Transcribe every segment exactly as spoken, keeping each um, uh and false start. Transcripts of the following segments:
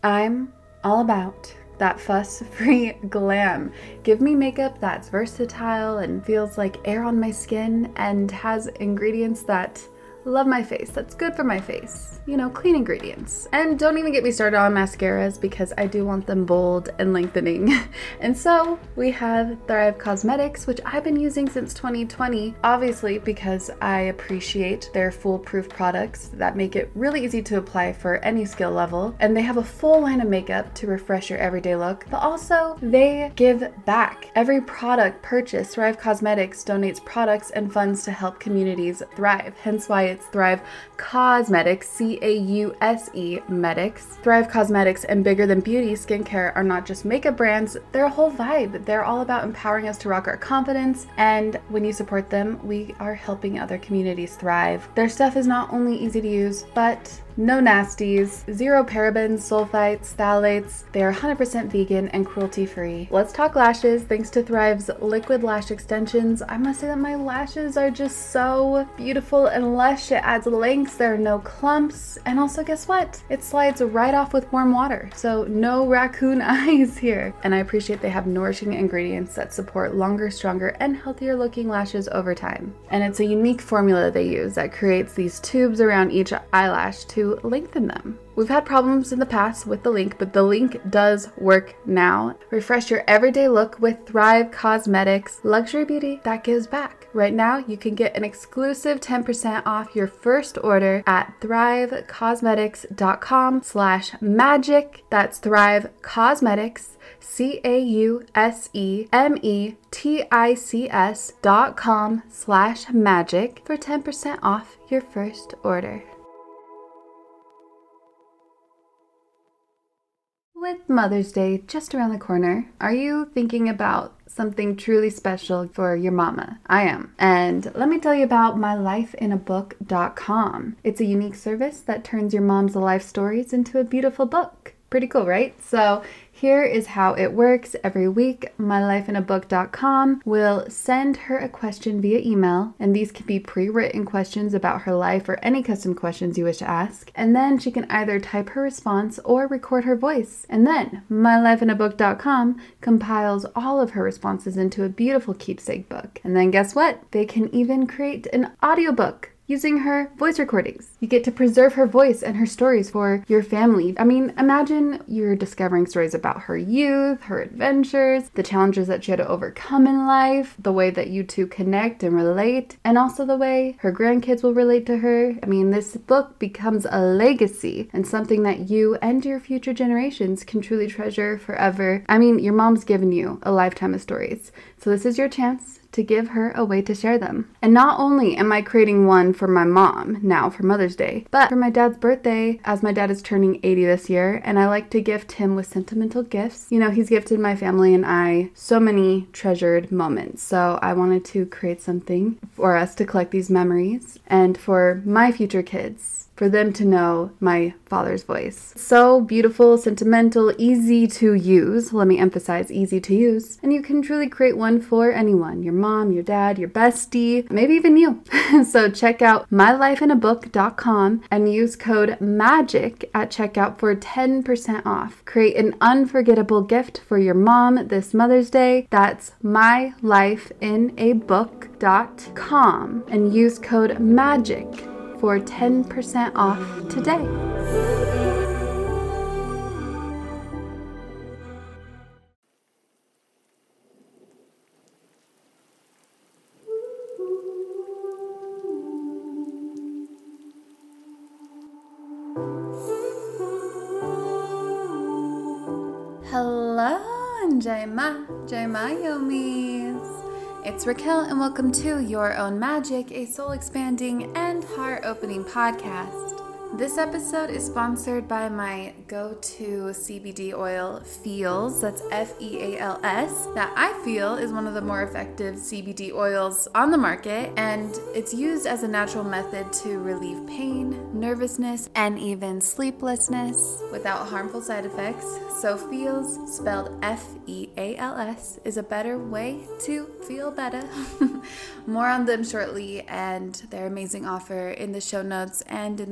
I'm all about that fuss-free glam. Give me makeup that's versatile and feels like air on my skin and has ingredients that love my face, that's good for my face. You know, clean ingredients. And don't even get me started on mascaras because I do want them bold and lengthening. And so we have Thrive Causemetics, which I've been using since twenty twenty, obviously because I appreciate their foolproof products that make it really easy to apply for any skill level. And they have a full line of makeup to refresh your everyday look, but also they give back. Every product purchased, Thrive Causemetics donates products and funds to help communities thrive, hence why it's Thrive Causemetics, C A U S E Medics. Thrive Causemetics and Bigger Than Beauty skincare are not just makeup brands, they're a whole vibe. They're all about empowering us to rock our confidence, and when you support them, we are helping other communities thrive. Their stuff is not only easy to use, but no nasties, zero parabens, sulfites, phthalates. They are one hundred percent vegan and cruelty-free. Let's talk lashes. Thanks to Thrive's liquid lash extensions, I must say that my lashes are just so beautiful and lush. It adds lengths, there are no clumps, and also guess what? It slides right off with warm water, so no raccoon eyes here. And I appreciate they have nourishing ingredients that support longer, stronger, and healthier looking lashes over time. And it's a unique formula they use that creates these tubes around each eyelash to lengthen them. We've had problems in the past with the link, but the link does work now. Refresh your everyday look with Thrive Causemetics, luxury beauty that gives back. Right now, you can get an exclusive ten percent off your first order at thrivecausemetics.com slash magic. That's Thrive Causemetics, C A U S E M E T I C S dot com slash magic for ten percent off your first order. With Mother's Day just around the corner, are you thinking about something truly special for your mama? I am. And let me tell you about my life in a book dot com. It's a unique service that turns your mom's life stories into a beautiful book. Pretty cool, right? So here is how it works. Every week, my life in a book dot com will send her a question via email, and these can be pre-written questions about her life or any custom questions you wish to ask. And then she can either type her response or record her voice. And then my life in a book dot com compiles all of her responses into a beautiful keepsake book. And then guess what? They can even create an audiobook using her voice recordings. You get to preserve her voice and her stories for your family. I mean, imagine you're discovering stories about her youth, her adventures, the challenges that she had to overcome in life, the way that you two connect and relate, and also the way her grandkids will relate to her. I mean, this book becomes a legacy and something that you and your future generations can truly treasure forever. I mean, your mom's given you a lifetime of stories, so this is your chance to give her a way to share them. And not only am I creating one for my mom now for Mother's Day, but for my dad's birthday, as my dad is turning eighty this year, and I like to gift him with sentimental gifts. You know, he's gifted my family and I so many treasured moments. So I wanted to create something for us to collect these memories and for my future kids, for them to know my father's voice. So beautiful, sentimental, easy to use. Let me emphasize easy to use. And you can truly create one for anyone, your mom, your dad, your bestie, maybe even you. So check out my life in a book dot com and use code MAGIC at checkout for ten percent off. Create an unforgettable gift for your mom this Mother's Day. That's my life in a book dot com and use code MAGIC for ten percent off today. Hello, and Jai Ma, Jai Ma Yomis. It's Raquel, and welcome to Your Own Magic, a soul-expanding and heart-opening podcast. This episode is sponsored by my go-to C B D oil, Feals. That's F E A L S. That I feel is one of the more effective C B D oils on the market, and it's used as a natural method to relieve pain, nervousness, and even sleeplessness without harmful side effects. So Feals, spelled F E A L S, is a better way to feel better. More on them shortly, and their amazing offer in the show notes and in the midst of the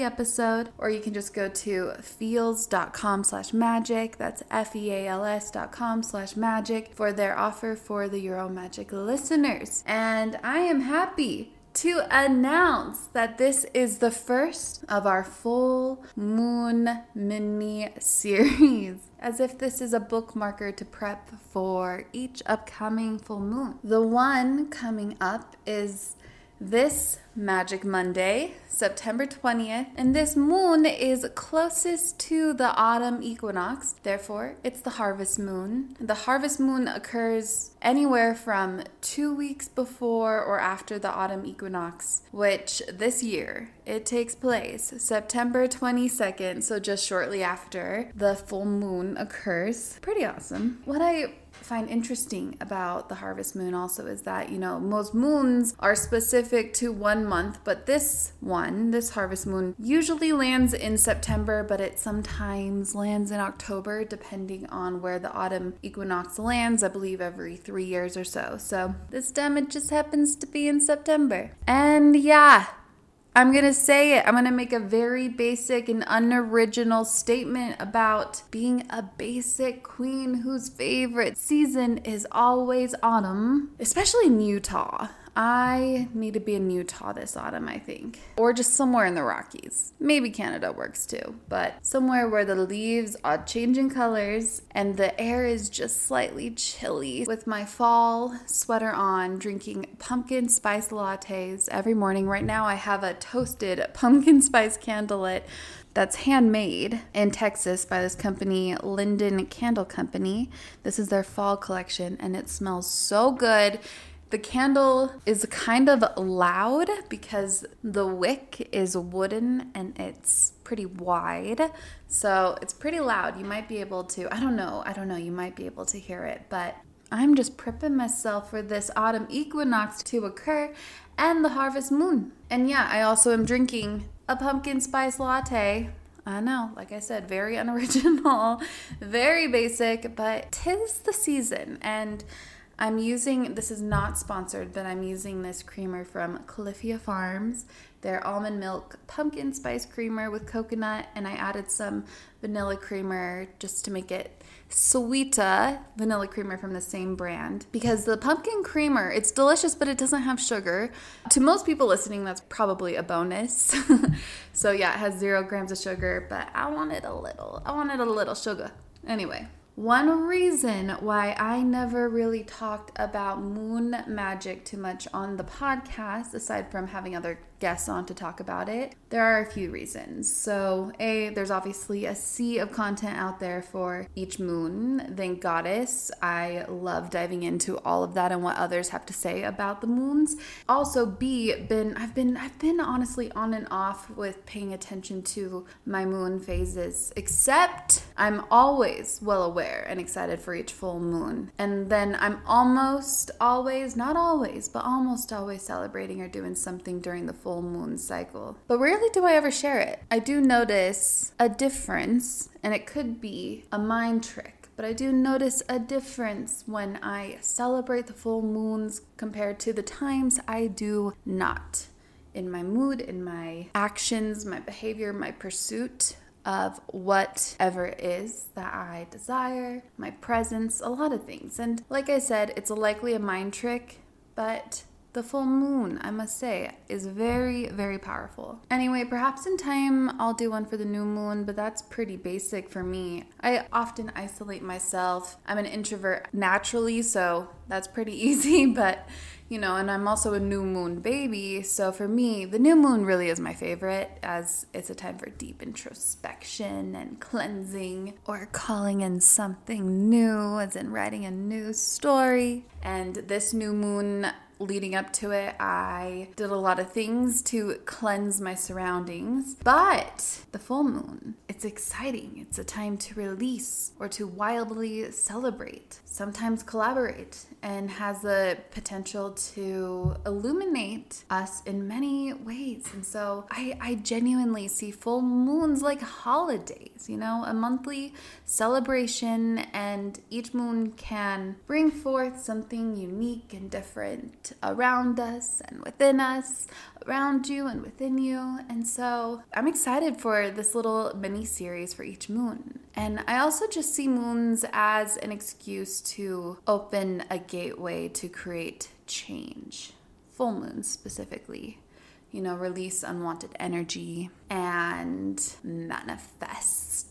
episode, or you can just go to feals.com slash magic. That's F-E-A-L-S dot com slash magic for their offer for the Euro Magic listeners. And I am happy to announce that this is the first of our full moon mini series, as if this is a bookmarker to prep for each upcoming full moon. The one coming up is this Magic Monday, September twentieth, and this moon is closest to the autumn equinox. Therefore, it's the harvest moon. The harvest moon occurs anywhere from two weeks before or after the autumn equinox, which this year it takes place September twenty-second, so just shortly after the full moon occurs. Pretty awesome. What I find interesting about the harvest moon also is that, you know, most moons are specific to one month, but this one, this harvest moon, usually lands in September, but it sometimes lands in October, depending on where the autumn equinox lands, I believe every three years or so. So this time it just happens to be in September. And yeah, I'm going to say it. I'm going to make a very basic and unoriginal statement about being a basic queen whose favorite season is always autumn, especially in Utah. I need to be in Utah this autumn, I think. Or just somewhere in the Rockies. Maybe Canada works too. But somewhere where the leaves are changing colors and the air is just slightly chilly. With my fall sweater on, drinking pumpkin spice lattes every morning. Right now I have a toasted pumpkin spice candlelit that's handmade in Texas by this company, Linden Candle Company. This is their fall collection and it smells so good. The candle is kind of loud because the wick is wooden and it's pretty wide. So it's pretty loud. You might be able to, I don't know, I don't know, you might be able to hear it, but I'm just prepping myself for this autumn equinox to occur and the harvest moon. And yeah, I also am drinking a pumpkin spice latte. I know, like I said, very unoriginal, very basic, but 'tis the season. And I'm using, this is not sponsored, but I'm using this creamer from Califia Farms. Their almond milk pumpkin spice creamer with coconut, and I added some vanilla creamer just to make it sweeter, vanilla creamer from the same brand. Because the pumpkin creamer, it's delicious, but it doesn't have sugar. To most people listening, that's probably a bonus. So yeah, it has zero grams of sugar, but I wanted a little. I wanted a little sugar. Anyway. One reason why I never really talked about moon magic too much on the podcast, aside from having other guests on to talk about it, there are a few reasons. So A, there's obviously a sea of content out there for each moon. Thank Goddess. I love diving into all of that and what others have to say about the moons. Also B, been I've been I've been honestly on and off with paying attention to my moon phases, except I'm always well aware and excited for each full moon. And then I'm almost always, not always, but almost always celebrating or doing something during the full moon cycle. But rarely do I ever share it. I do notice a difference, and it could be a mind trick, but I do notice a difference when I celebrate the full moons compared to the times I do not. In my mood, in my actions, my behavior, my pursuit of whatever it is that I desire, my presence, a lot of things. And like I said, it's likely a mind trick, but the full moon, I must say, is very, very powerful. Anyway, perhaps in time I'll do one for the new moon, but that's pretty basic for me. I often isolate myself. I'm an introvert naturally, so that's pretty easy, but you know, and I'm also a new moon baby, so for me, the new moon really is my favorite, as it's a time for deep introspection and cleansing, or calling in something new, as in writing a new story. And this new moon, leading up to it, I did a lot of things to cleanse my surroundings. But the full moon, it's It's exciting. It's a time to release or to wildly celebrate, sometimes collaborate, and has the potential to illuminate us in many ways. And so I, I genuinely see full moons like holidays, you know, a monthly celebration, and each moon can bring forth something unique and different around us and within us, around you and within you. And so I'm excited for this little mini series for each moon. And I also just see moons as an excuse to open a gateway to create change. Full moons specifically. You know, release unwanted energy and manifest.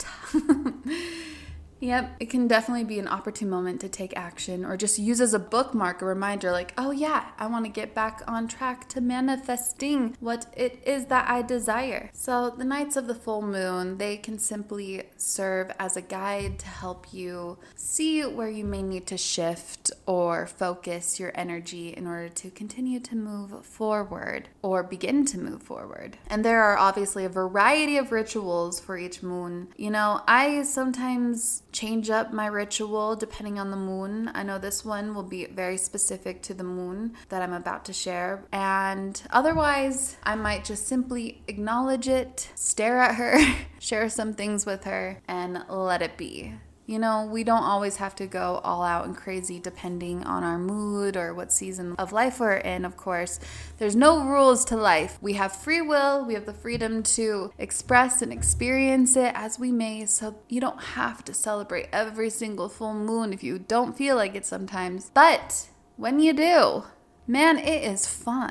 Yep, it can definitely be an opportune moment to take action, or just use as a bookmark, a reminder like, oh yeah, I want to get back on track to manifesting what it is that I desire. So the nights of the full moon, they can simply serve as a guide to help you see where you may need to shift or focus your energy in order to continue to move forward or begin to move forward. And there are obviously a variety of rituals for each moon. You know, I sometimes change up my ritual depending on the moon. I know this one will be very specific to the moon that I'm about to share. And otherwise, I might just simply acknowledge it, stare at her, share some things with her, and let it be. You know, we don't always have to go all out and crazy depending on our mood or what season of life we're in, of course. There's no rules to life. We have free will. We have the freedom to express and experience it as we may. So you don't have to celebrate every single full moon if you don't feel like it sometimes. But when you do, man, it is fun.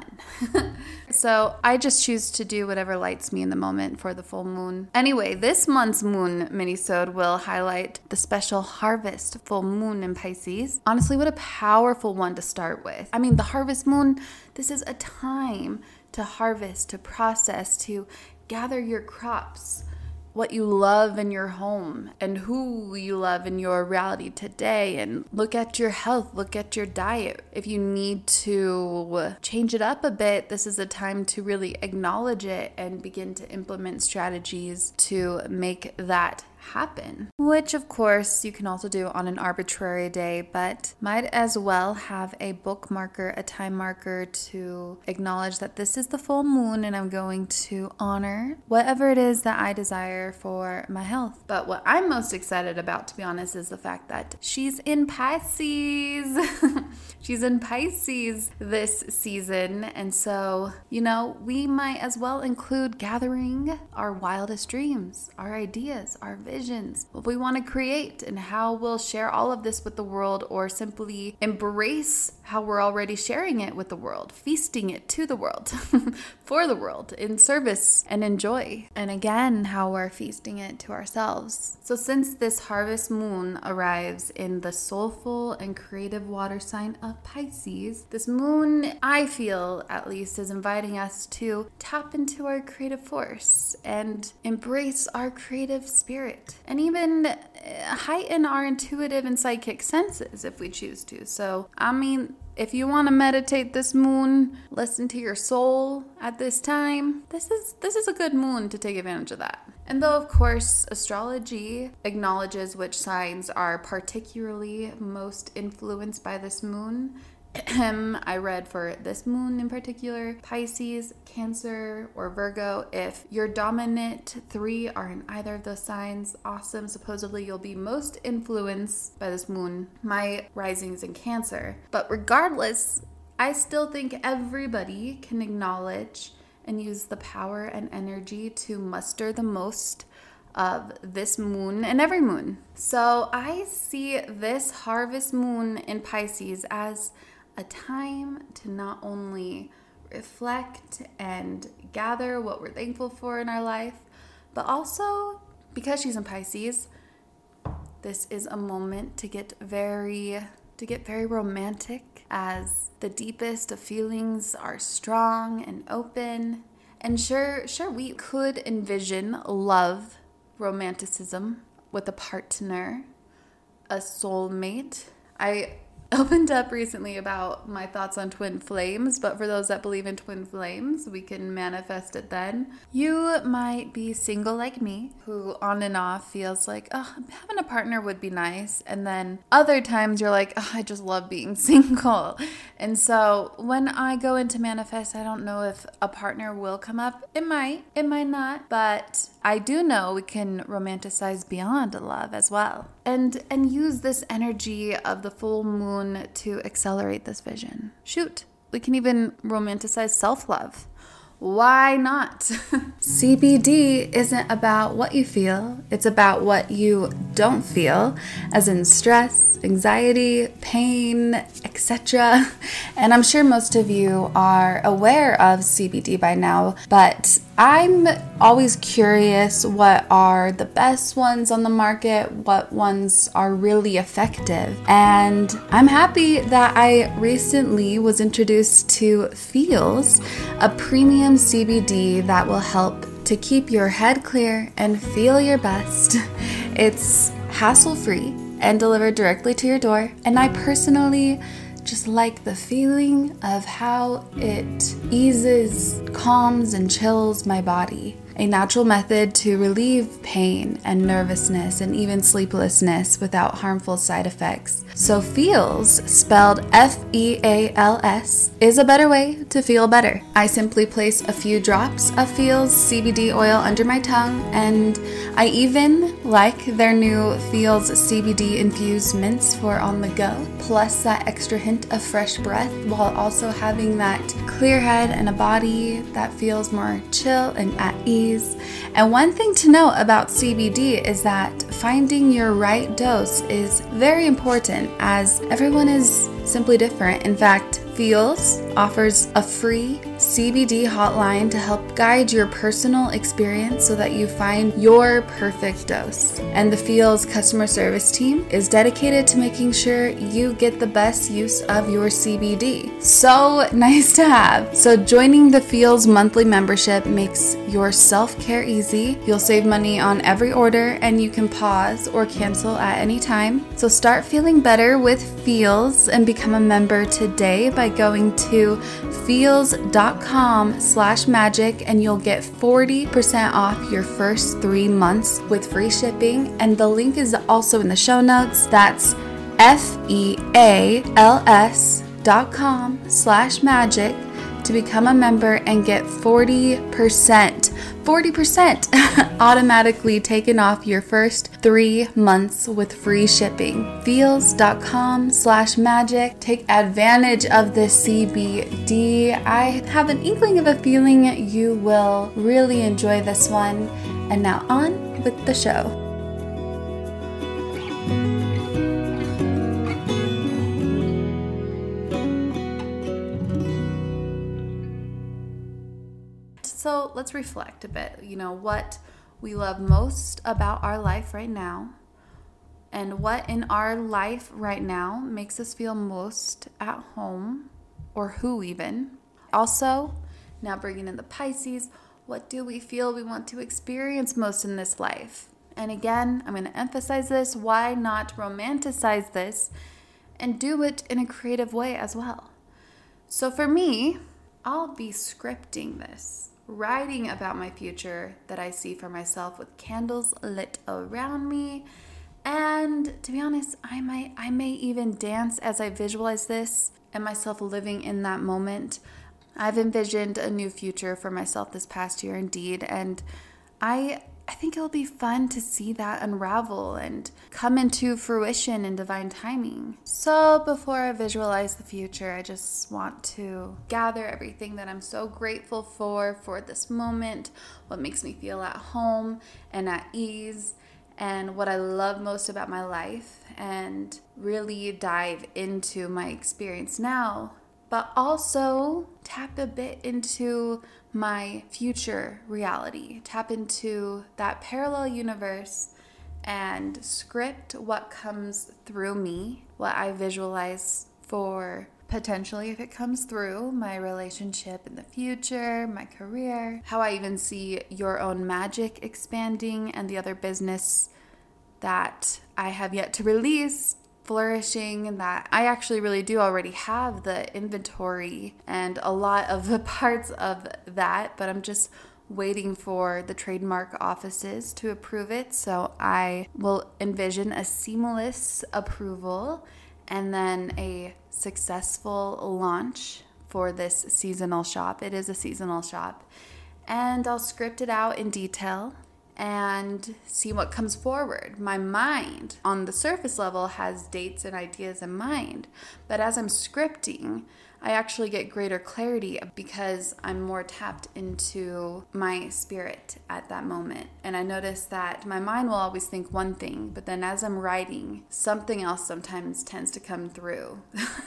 So I just choose to do whatever lights me in the moment for the full moon. Anyway, this month's moon minisode will highlight the special harvest full moon in Pisces. Honestly, what a powerful one to start with. I mean, the harvest moon, this is a time to harvest, to process, to gather your crops, what you love in your home and who you love in your reality today, and look at your health, look at your diet. If you need to change it up a bit, this is a time to really acknowledge it and begin to implement strategies to make that happen, which of course you can also do on an arbitrary day, but might as well have a bookmarker, a time marker to acknowledge that this is the full moon and I'm going to honor whatever it is that I desire for my health. But what I'm most excited about, to be honest, is the fact that she's in Pisces. She's in Pisces this season, and so, you know, we might as well include gathering our wildest dreams, our ideas, our visions, what we want to create, and how we'll share all of this with the world, or simply embrace how we're already sharing it with the world, feasting it to the world, for the world, in service and in joy. And again, how we're feasting it to ourselves. So since this harvest moon arrives in the soulful and creative water sign of Pisces, this moon, I feel at least, is inviting us to tap into our creative force and embrace our creative spirit, and even heighten our intuitive and psychic senses if we choose to. So, I mean, if you want to meditate this moon, listen to your soul at this time, this is this is a good moon to take advantage of that. And though, of course, astrology acknowledges which signs are particularly most influenced by this moon, I read for this moon in particular, Pisces, Cancer, or Virgo. If your dominant three are in either of those signs, awesome. Supposedly you'll be most influenced by this moon. My rising is in Cancer. But regardless, I still think everybody can acknowledge and use the power and energy to muster the most of this moon and every moon. So I see this harvest moon in Pisces as a time to not only reflect and gather what we're thankful for in our life, but also, because she's in Pisces, this is a moment to get very to get very romantic, as the deepest of feelings are strong and open. And sure, sure we could envision love, romanticism with a partner, a soulmate. I opened up recently about my thoughts on twin flames, but for those that believe in twin flames, we can manifest it then. You might be single like me, who on and off feels like, oh, having a partner would be nice. And then other times you're like, oh, I just love being single. And so when I go into manifest, I don't know if a partner will come up. It might, it might not, but I do know we can romanticize beyond love as well. And and use this energy of the full moon to accelerate this vision. Shoot, we can even romanticize self-love. Why not? C B D isn't about what you feel. It's about what you don't feel, as in stress, anxiety, pain, et cetera. And I'm sure most of you are aware of C B D by now, but I'm always curious what are the best ones on the market, what ones are really effective. And I'm happy that I recently was introduced to Feals, a premium C B D that will help to keep your head clear and feel your best. It's hassle-free and delivered directly to your door. And I personally just like the feeling of how it eases, calms, and chills my body. A natural method to relieve pain and nervousness and even sleeplessness without harmful side effects. So Feals, spelled F E A L S, is a better way to feel better. I simply place a few drops of Feals C B D oil under my tongue, and I even like their new Feals C B D infused mints for on the go, plus that extra hint of fresh breath while also having that clear head and a body that feels more chill and at ease. And one thing to know about C B D is that finding your right dose is very important, as everyone is simply different. In fact, Feals offers a free C B D hotline to help guide your personal experience so that you find your perfect dose. And the Feals customer service team is dedicated to making sure you get the best use of your C B D. So nice to have. So joining the Feals monthly membership makes your self-care easy. You'll save money on every order, and you can pause or cancel at any time. So start feeling better with Feals and become a member today by going to feals.com slash magic, and you'll get forty percent off your first three months with free shipping. And the link is also in the show notes. That's F-E-A-L-S dot com slash magic to become a member and get forty percent, forty percent automatically taken off your first three months with free shipping. Feals.com slash magic. Take advantage of this C B D. I have an inkling of a feeling you will really enjoy this one. And now on with the show. So let's reflect a bit, you know, what we love most about our life right now, and what in our life right now makes us feel most at home, or who even. Also, now bringing in the Pisces, what do we feel we want to experience most in this life? And again, I'm going to emphasize this, why not romanticize this and do it in a creative way as well? So for me, I'll be scripting this, writing about my future that I see for myself with candles lit around me. And to be honest, I might I may even dance as I visualize this and myself living in that moment. I've envisioned a new future for myself this past year indeed, and I I think it'll be fun to see that unravel and come into fruition in divine timing. So before I visualize the future, I just want to gather everything that I'm so grateful for, for this moment, what makes me feel at home and at ease, and what I love most about my life, and really dive into my experience now, but also tap a bit into my future reality, tap into that parallel universe and script what comes through me, what I visualize for potentially, if it comes through, my relationship in the future, my career, how I even see Your Own Magic expanding and the other business that I have yet to release, flourishing, that I actually really do already have the inventory and a lot of the parts of that, but I'm just waiting for the trademark offices to approve it. So I will envision a seamless approval and then a successful launch for this seasonal shop. It is a seasonal shop. And I'll script it out in detail and see what comes forward. My mind, on the surface level, has dates and ideas in mind. But as I'm scripting, I actually get greater clarity because I'm more tapped into my spirit at that moment. And I notice that my mind will always think one thing, but then as I'm writing, something else sometimes tends to come through.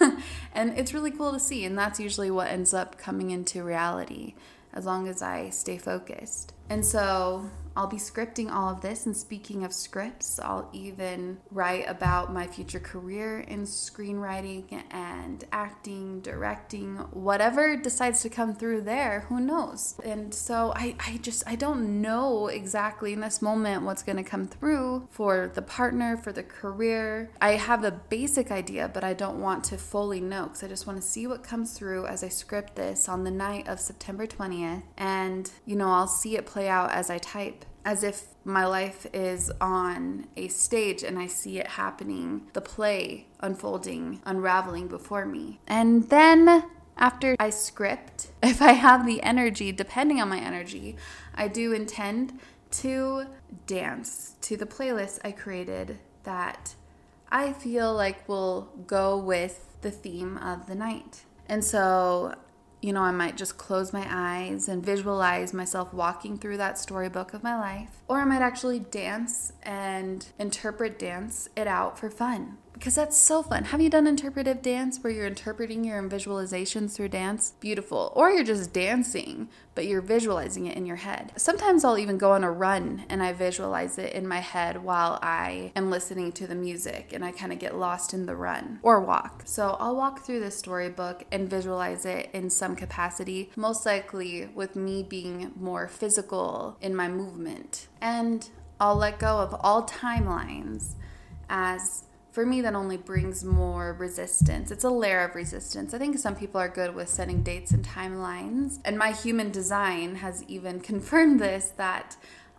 And it's really cool to see. And that's usually what ends up coming into reality, as long as I stay focused. And so I'll be scripting all of this. And speaking of scripts, I'll even write about my future career in screenwriting and acting, directing, whatever decides to come through there, who knows? And so I, I just, I don't know exactly in this moment what's going to come through for the partner, for the career. I have a basic idea, but I don't want to fully know because I just want to see what comes through as I script this on the night of September twentieth. And, you know, I'll see it play out as I type, as if my life is on a stage and I see it happening, the play unfolding, unraveling before me. And then after I script, if I have the energy, depending on my energy, I do intend to dance to the playlist I created that I feel like will go with the theme of the night. And so, you know, I might just close my eyes and visualize myself walking through that storybook of my life. Or I might actually dance and interpret dance it out for fun. Because that's so fun. Have you done interpretive dance where you're interpreting your visualizations through dance? Beautiful. Or you're just dancing, but you're visualizing it in your head. Sometimes I'll even go on a run and I visualize it in my head while I am listening to the music and I kind of get lost in the run or walk. So I'll walk through this storybook and visualize it in some capacity, most likely with me being more physical in my movement. And I'll let go of all timelines, as for me, that only brings more resistance. It's a layer of resistance. I think some people are good with setting dates and timelines. And my human design has even confirmed this, that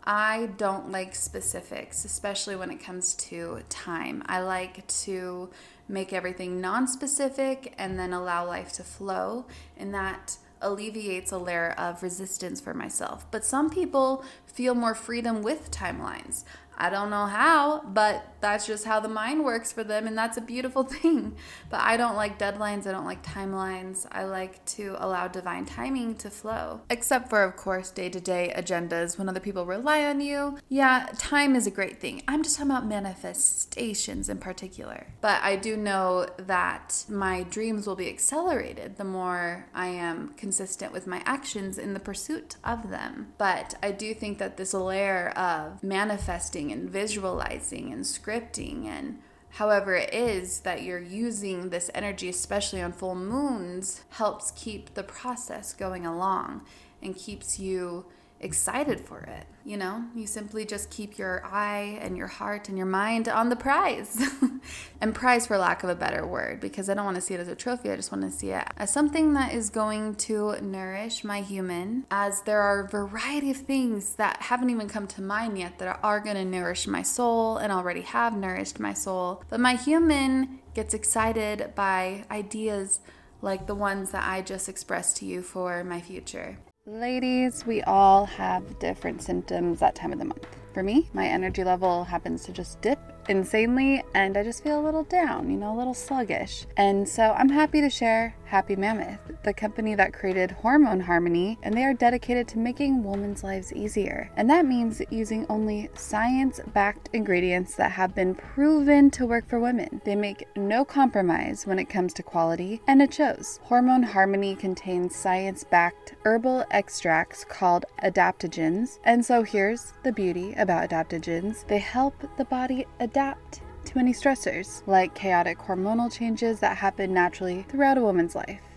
I don't like specifics, especially when it comes to time. I like to make everything non-specific and then allow life to flow. And that alleviates a layer of resistance for myself. But some people feel more freedom with timelines. I don't know how, but that's just how the mind works for them, and that's a beautiful thing. But I don't like deadlines. I don't like timelines. I like to allow divine timing to flow. Except for, of course, day-to-day agendas when other people rely on you. Yeah, time is a great thing. I'm just talking about manifestations in particular. But I do know that my dreams will be accelerated the more I am consistent with my actions in the pursuit of them. But I do think that this layer of manifesting and visualizing and scripting and however it is that you're using this energy, especially on full moons, helps keep the process going along and keeps you excited for it. You know, you simply just keep your eye and your heart and your mind on the prize. And prize for lack of a better word, because I don't want to see it as a trophy. I just want to see it as something that is going to nourish my human, as there are a variety of things that haven't even come to mind yet that are going to nourish my soul and already have nourished my soul. But my human gets excited by ideas like the ones that I just expressed to you for my future. Ladies, we all have different symptoms that time of the month. For me, my energy level happens to just dip insanely and I just feel a little down, you know, a little sluggish. And so I'm happy to share Happy Mammoth, the company that created Hormone Harmony, and they are dedicated to making women's lives easier. And that means using only science-backed ingredients that have been proven to work for women. They make no compromise when it comes to quality, and it shows. Hormone Harmony contains science-backed herbal extracts called adaptogens. And so here's the beauty about adaptogens. They help the body adapt to any stressors, like chaotic hormonal changes that happen naturally throughout a woman's life.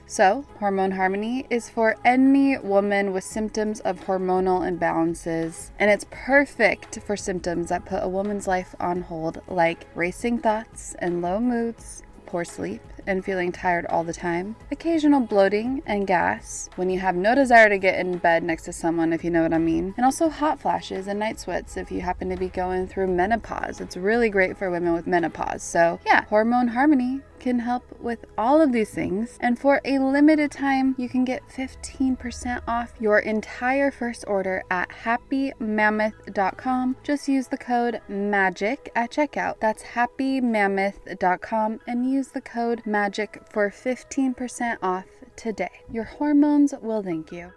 So, Hormone Harmony is for any woman with symptoms of hormonal imbalances, and it's perfect for symptoms that put a woman's life on hold, like racing thoughts and low moods, poor sleep, and feeling tired all the time, occasional bloating and gas when you have no desire to get in bed next to someone, if you know what I mean, and also hot flashes and night sweats if you happen to be going through menopause. It's really great for women with menopause. So yeah, Hormone Harmony can help with all of these things, and for a limited time you can get fifteen percent off your entire first order at happy mammoth dot com. Just use the code MAGIC at checkout. That's happy mammoth dot com and use the code MAGIC for fifteen percent off today. Your hormones will thank you.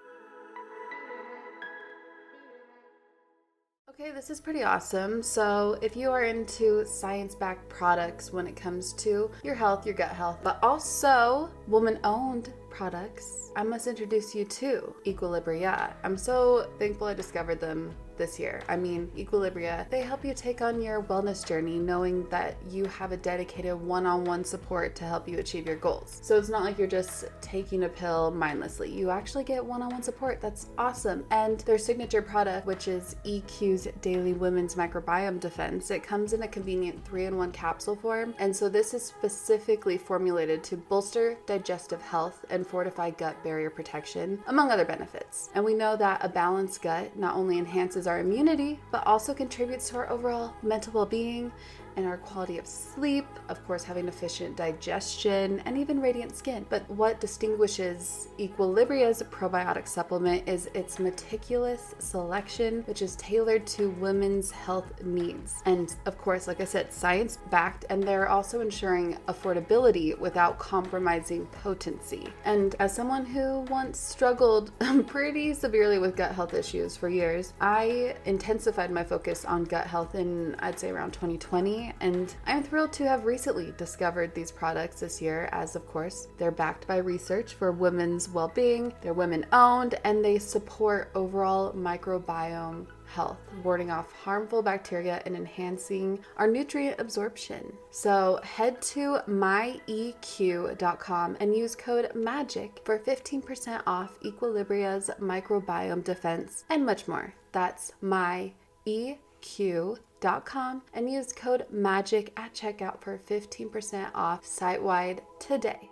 Okay, this is pretty awesome. So if you are into science-backed products when it comes to your health, your gut health, but also woman-owned products, I must introduce you to Equilibria. I'm so thankful I discovered them this year. I mean, Equilibria, they help you take on your wellness journey knowing that you have a dedicated one-on-one support to help you achieve your goals. So it's not like you're just taking a pill mindlessly. You actually get one-on-one support. That's awesome. And their signature product, which is E Q's Daily Women's Microbiome Defense, it comes in a convenient three-in-one capsule form. And so this is specifically formulated to bolster digestive health and fortify gut barrier protection, among other benefits. And we know that a balanced gut not only enhances our immunity, but also contributes to our overall mental well-being and our quality of sleep, of course having efficient digestion and even radiant skin. But what distinguishes Equilibria's probiotic supplement is its meticulous selection, which is tailored to women's health needs. And of course, like I said, science-backed, and they're also ensuring affordability without compromising potency. And as someone who once struggled pretty severely with gut health issues for years, I intensified my focus on gut health in, I'd say, around twenty twenty. And I'm thrilled to have recently discovered these products this year, as of course they're backed by research for women's well-being, they're women-owned, and they support overall microbiome health, warding off harmful bacteria and enhancing our nutrient absorption. So head to my E Q dot com and use code MAGIC for fifteen percent off Equilibria's microbiome defense and much more. That's my E Q dot com and use code MAGIC at checkout for fifteen percent off site-wide today.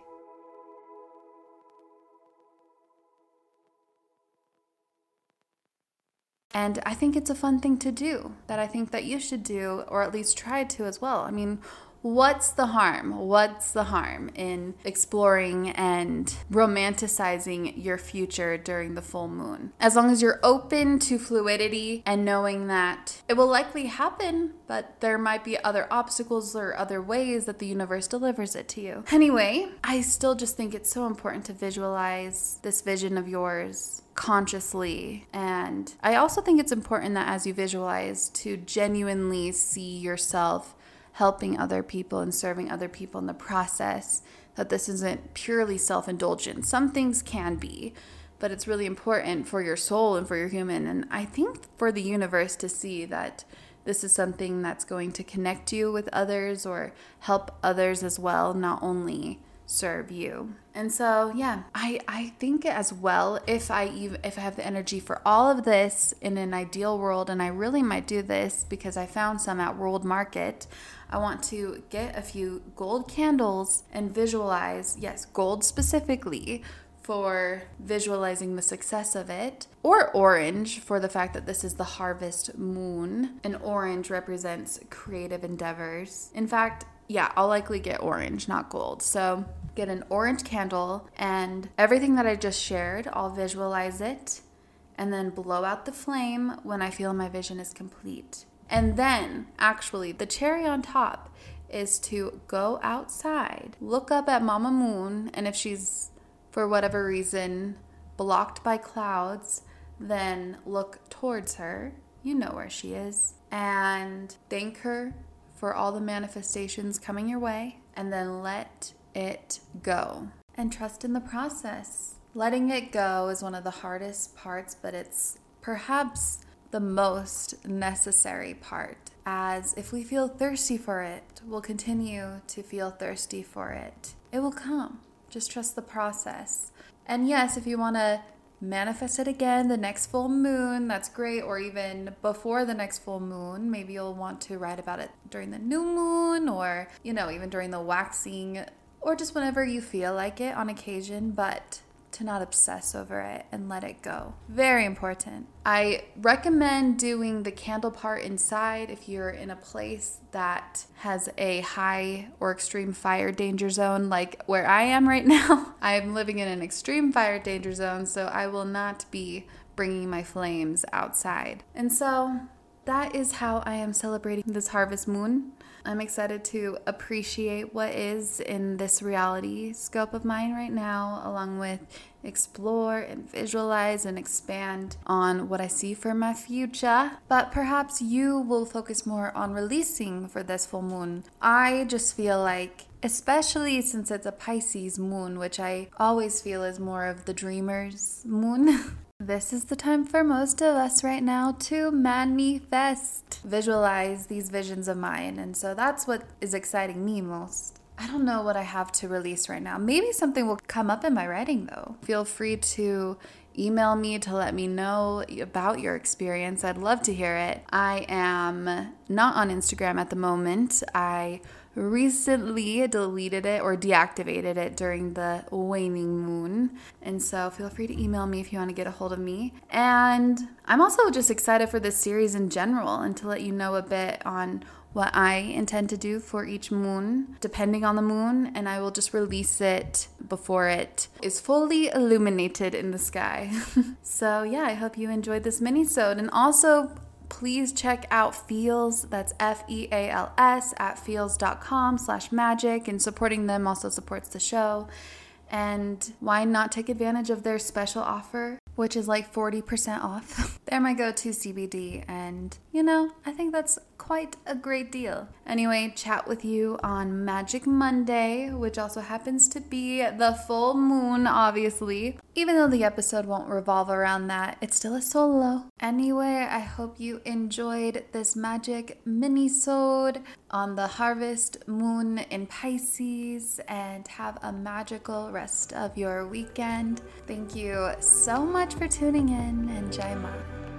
And I think it's a fun thing to do that I think that you should do, or at least try to as well. I mean, what's the harm? What's the harm in exploring and romanticizing your future during the full moon? As long as you're open to fluidity and knowing that it will likely happen, but there might be other obstacles or other ways that the universe delivers it to you. Anyway, I still just think it's so important to visualize this vision of yours consciously. And I also think it's important that as you visualize, to genuinely see yourself helping other people and serving other people in the process, that this isn't purely self-indulgent. Some things can be, but it's really important for your soul and for your human. And I think for the universe to see that this is something that's going to connect you with others or help others as well, not only serve you. And so, yeah, I, I think as well, if I even if I have the energy for all of this in an ideal world, and I really might do this because I found some at World Market, I want to get a few gold candles and visualize, yes, gold specifically, for visualizing the success of it, or orange for the fact that this is the harvest moon, and orange represents creative endeavors. In fact, yeah, I'll likely get orange, not gold. So get an orange candle, and everything that I just shared, I'll visualize it and then blow out the flame when I feel my vision is complete. And then, actually, the cherry on top is to go outside, look up at Mama Moon, and if she's, for whatever reason, blocked by clouds, then look towards her. You know where she is. And thank her for all the manifestations coming your way, and then let it go. And trust in the process. Letting it go is one of the hardest parts, but it's perhaps the most necessary part, as if we feel thirsty for it, we'll continue to feel thirsty for it. It will come. Just trust the process. And yes, if you want to manifest it again the next full moon, that's great. Or even before the next full moon, maybe you'll want to write about it during the new moon, or, you know, even during the waxing, or just whenever you feel like it on occasion, but to not obsess over it and let it go. Very important. I recommend doing the candle part inside if you're in a place that has a high or extreme fire danger zone, like where I am right now. I'm living in an extreme fire danger zone, so I will not be bringing my flames outside. And so that is how I am celebrating this harvest moon. I'm excited to appreciate what is in this reality scope of mine right now, along with explore and visualize and expand on what I see for my future. But perhaps you will focus more on releasing for this full moon. I just feel like, especially since it's a Pisces moon, which I always feel is more of the dreamer's moon, this is the time for most of us right now to manifest, visualize these visions of mine. And so that's what is exciting me most. I don't know what I have to release right now. Maybe something will come up in my writing though. Feel free to email me to let me know about your experience. I'd love to hear it. I am not on Instagram at the moment. I recently deleted it or deactivated it during the waning moon. And so feel free to email me if you want to get a hold of me. And I'm also just excited for this series in general and to let you know a bit on what I intend to do for each moon, depending on the moon, and I will just release it before it is fully illuminated in the sky. So yeah, I hope you enjoyed this mini-sode, and also please check out Feals, that's F E A L S, at feals.com slash magic, and supporting them also supports the show. And why not take advantage of their special offer, which is like forty percent off. They're my go-to C B D, and you know, I think that's quite a great deal. Anyway, chat with you on Magic Monday, which also happens to be the full moon, obviously. Even though the episode won't revolve around that, it's still a solo. Anyway, I hope you enjoyed this magic mini-sode on the harvest moon in Pisces, and have a magical rest of your weekend. Thank you so much for tuning in, and Jai Ma.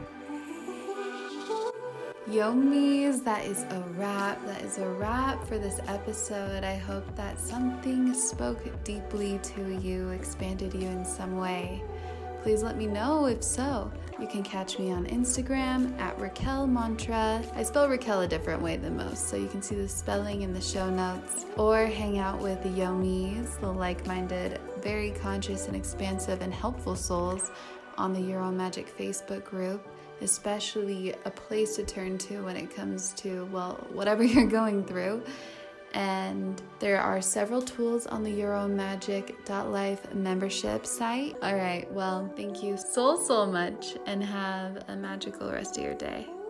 Yomis, that is a wrap. That is a wrap for this episode. I hope that something spoke deeply to you, expanded you in some way. Please let me know if so. You can catch me on Instagram at Raquel Mantra. I spell Raquel a different way than most, so you can see the spelling in the show notes. Or hang out with the Yomis, the like-minded, very conscious and expansive and helpful souls on the Your Own Magic Facebook group. Especially a place to turn to when it comes to, well, whatever you're going through. And there are several tools on the your own magic dot life membership site. All right, well, thank you so, so much, and have a magical rest of your day.